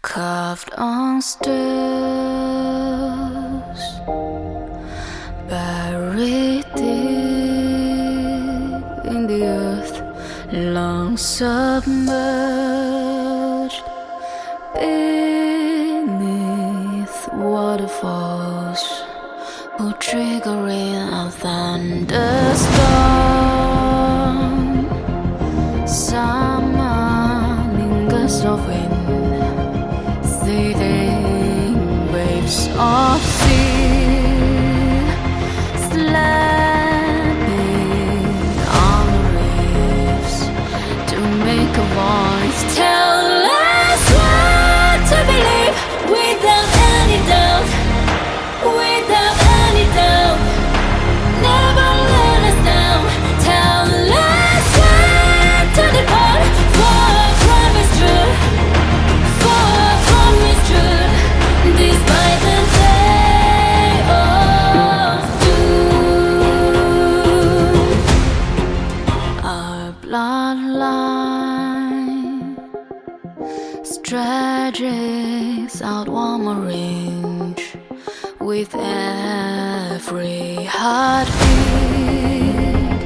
carved on stairs, buried deep in the earth, long submerged beneath waterfalls, or triggering a thunderstorm, summoning gusts of wind, seething waves of sea, slapping on the reefs to make a voice tell us what to believe without any doubt, without any doubt. Never let us down. Tell us when to depart, for a promise true, for a promise true, despite the day of doom. Our bloodline stretches out one more inch with every heartbeat,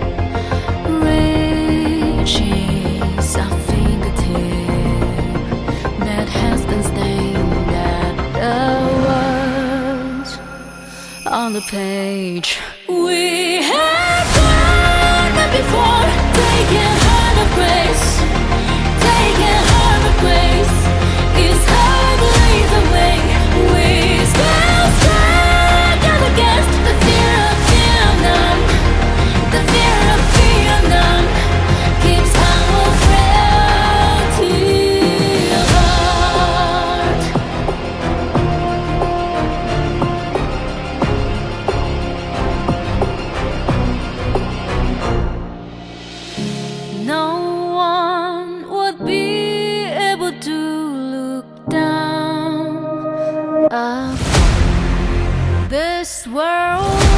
reaches a fingertip that has been stained at the words on the page. We have done it before, taking heart of grace, taking heart of grace is how it leads away. We still stand against the fear of fear unknown. The fear of fear unknown keeps our frailty apart. No one would be able to look down upon this world